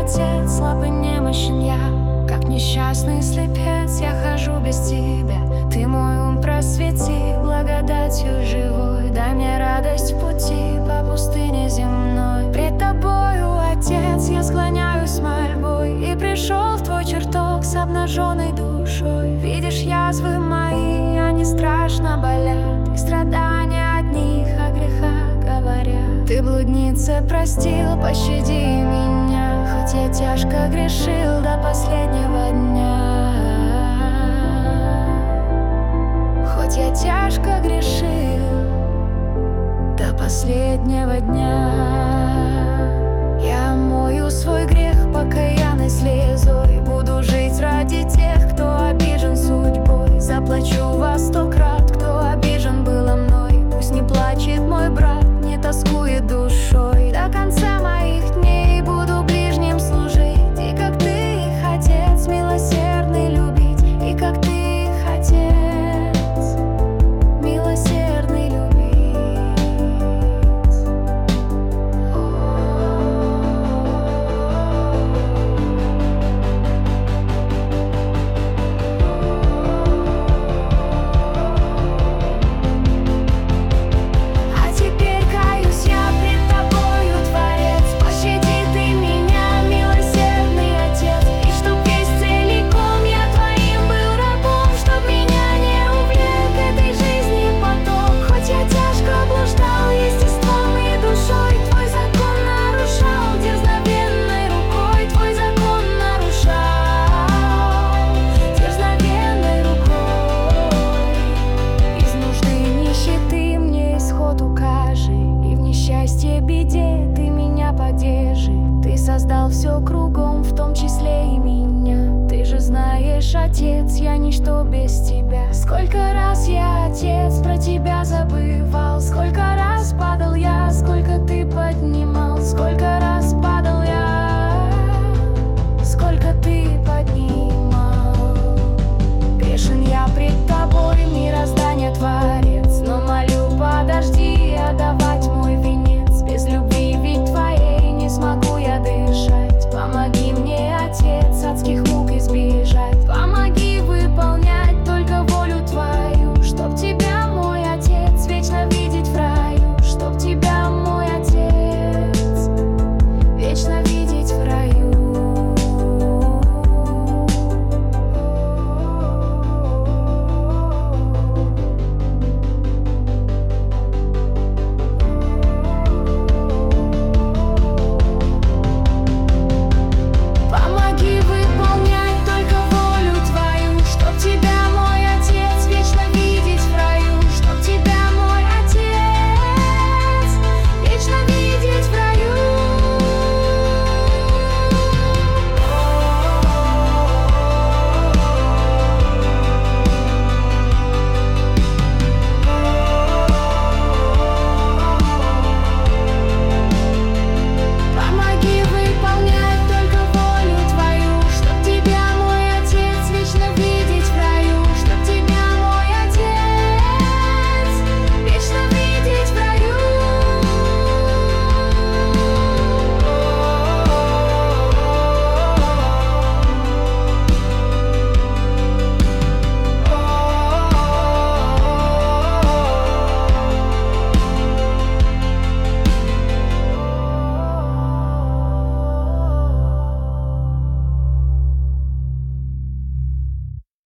отец, слабый, немощен я, как несчастный слепец. Я хожу без тебя, ты мой ум просвети, благодатью живой дай мне радость в пути по пустыне земной. Пред тобою, Отец, я склоняюсь с мольбой, и пришел в твой чертог с обнаженной душой. Видишь язвы мои, они страшно болят, и страдания от них о грехах говорят. Ты, блудница, простил, пощади меня, хоть я тяжко грешил до последнего дня. Хоть я тяжко грешил до последнего дня. Я омою свой грех покаянной слезой, буду жить ради тех, кто обижен судьбой. Заплачу во 100 крат, кто обижен было мной. Пусть не плачет мой брат, не тоскует душой. До конца моих дней буду ближним служить, и как ты их отец, милосердный любить, и как ты их отец, милосердный любить. Беде ты меня поддержи, ты создал все кругом, в том числе и меня. Ты же знаешь, Отец, я ничто без тебя. Сколько раз я, Отец, про тебя забывал, сколько раз падал я, сколько ты поднимал, сколько